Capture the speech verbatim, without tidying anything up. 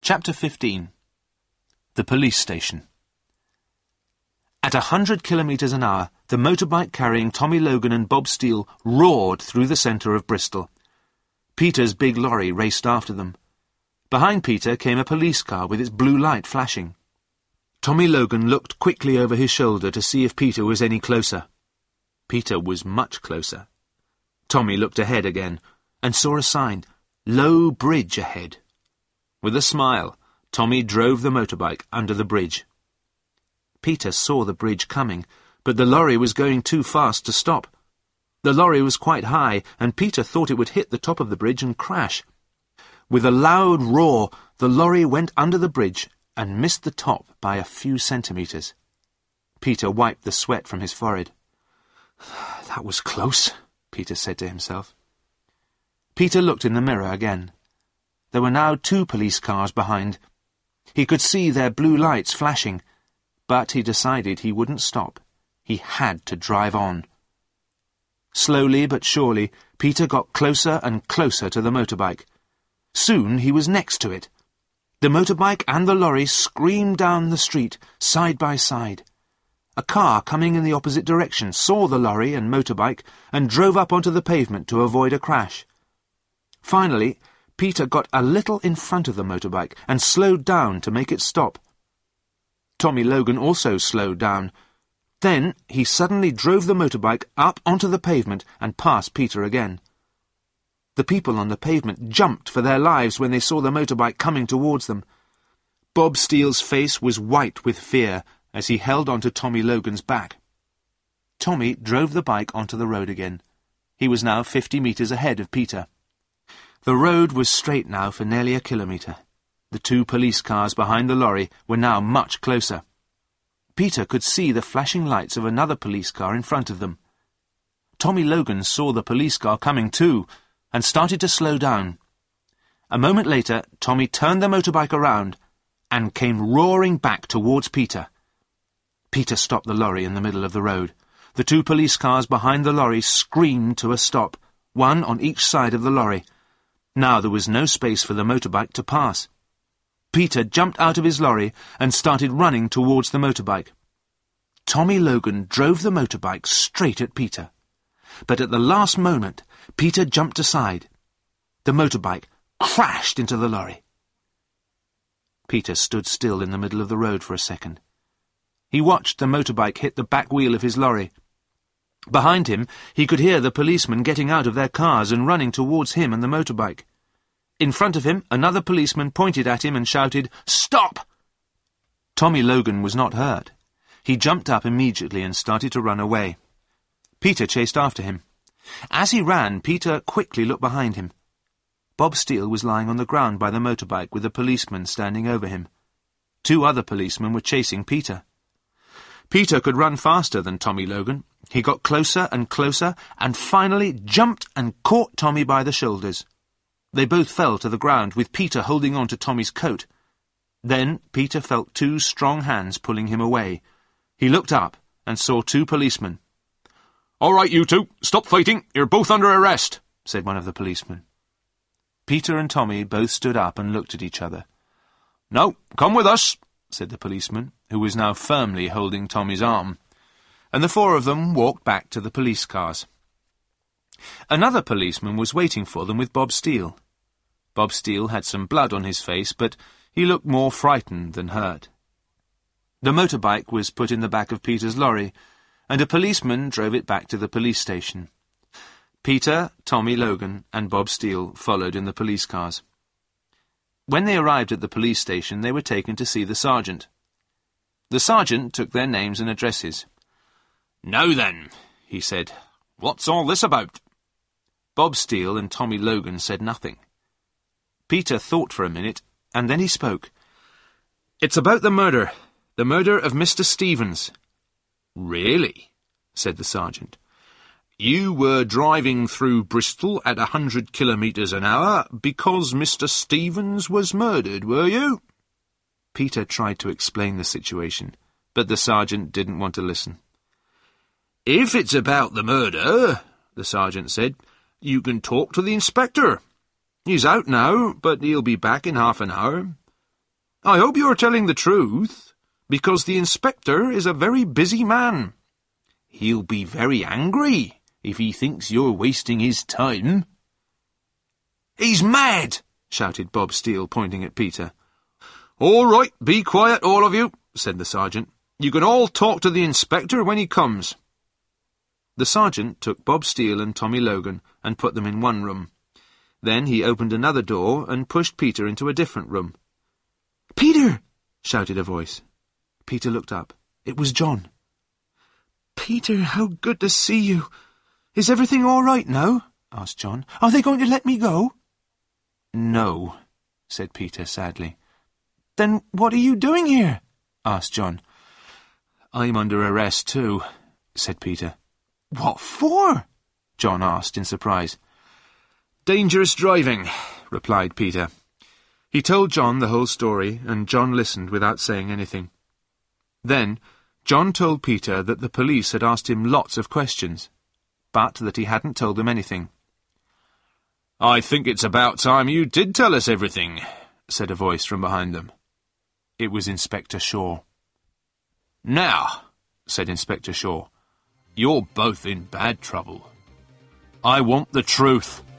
Chapter fifteen. The Police Station. At a hundred kilometres an hour, the motorbike carrying Tommy Logan and Bob Steele roared through the centre of Bristol. Peter's big lorry raced after them. Behind Peter came a police car with its blue light flashing. Tommy Logan looked quickly over his shoulder to see if Peter was any closer. Peter was much closer. Tommy looked ahead again and saw a sign, Low Bridge ahead. With a smile, Tommy drove the motorbike under the bridge. Peter saw the bridge coming, but the lorry was going too fast to stop. The lorry was quite high, and Peter thought it would hit the top of the bridge and crash. With a loud roar, the lorry went under the bridge and missed the top by a few centimetres. Peter wiped the sweat from his forehead. "That was close," Peter said to himself. Peter looked in the mirror again. There were now two police cars behind. He could see their blue lights flashing, but he decided he wouldn't stop. He had to drive on. Slowly but surely, Peter got closer and closer to the motorbike. Soon he was next to it. The motorbike and the lorry screamed down the street, side by side. A car coming in the opposite direction saw the lorry and motorbike and drove up onto the pavement to avoid a crash. Finally, Peter got a little in front of the motorbike and slowed down to make it stop. Tommy Logan also slowed down. Then he suddenly drove the motorbike up onto the pavement and past Peter again. The people on the pavement jumped for their lives when they saw the motorbike coming towards them. Bob Steele's face was white with fear as he held onto Tommy Logan's back. Tommy drove the bike onto the road again. He was now fifty metres ahead of Peter. The road was straight now for nearly a kilometre. The two police cars behind the lorry were now much closer. Peter could see the flashing lights of another police car in front of them. Tommy Logan saw the police car coming too, and started to slow down. A moment later, Tommy turned the motorbike around and came roaring back towards Peter. Peter stopped the lorry in the middle of the road. The two police cars behind the lorry screamed to a stop, one on each side of the lorry. Now there was no space for the motorbike to pass. Peter jumped out of his lorry and started running towards the motorbike. Tommy Logan drove the motorbike straight at Peter. But at the last moment, Peter jumped aside. The motorbike crashed into the lorry. Peter stood still in the middle of the road for a second. He watched the motorbike hit the back wheel of his lorry. Behind him, he could hear the policemen getting out of their cars and running towards him and the motorbike. In front of him, another policeman pointed at him and shouted, "Stop!" Tommy Logan was not hurt. He jumped up immediately and started to run away. Peter chased after him. As he ran, Peter quickly looked behind him. Bob Steele was lying on the ground by the motorbike with a policeman standing over him. Two other policemen were chasing Peter. Peter could run faster than Tommy Logan. He got closer and closer and finally jumped and caught Tommy by the shoulders. They both fell to the ground, with Peter holding on to Tommy's coat. Then Peter felt two strong hands pulling him away. He looked up and saw two policemen. "All right, you two, stop fighting. You're both under arrest," said one of the policemen. Peter and Tommy both stood up and looked at each other. "No, come with us," said the policeman, who was now firmly holding Tommy's arm. And the four of them walked back to the police cars. Another policeman was waiting for them with Bob Steele. Bob Steele had some blood on his face, but he looked more frightened than hurt. The motorbike was put in the back of Peter's lorry, and a policeman drove it back to the police station. Peter, Tommy Logan, and Bob Steele followed in the police cars. When they arrived at the police station, they were taken to see the sergeant. The sergeant took their names and addresses. "Now then," he said, "what's all this about?" Bob Steele and Tommy Logan said nothing. Peter thought for a minute, and then he spoke. "It's about the murder, the murder of Mister Stevens." "Really?" said the sergeant. "You were driving through Bristol at a hundred kilometres an hour because Mister Stevens was murdered, were you?" Peter tried to explain the situation, but the sergeant didn't want to listen. "If it's about the murder," the sergeant said, "you can talk to the inspector. He's out now, but he'll be back in half an hour. I hope you're telling the truth, because the inspector is a very busy man. He'll be very angry if he thinks you're wasting his time." "He's mad!" shouted Bob Steele, pointing at Peter. "All right, be quiet, all of you," said the sergeant. "You can all talk to the inspector when he comes." The sergeant took Bob Steele and Tommy Logan and put them in one room. Then he opened another door and pushed Peter into a different room. "Peter!" shouted a voice. Peter looked up. It was John. "Peter, how good to see you. Is everything all right now?" asked John. "Are they going to let me go?" "No," said Peter sadly. "Then what are you doing here?" asked John. "I'm under arrest too," said Peter. "What for?" John asked in surprise. "Dangerous driving," replied Peter. He told John the whole story, and John listened without saying anything. Then John told Peter that the police had asked him lots of questions, but that he hadn't told them anything. "I think it's about time you did tell us everything," said a voice from behind them. It was Inspector Shaw. "Now," said Inspector Shaw, "you're both in bad trouble. I want the truth.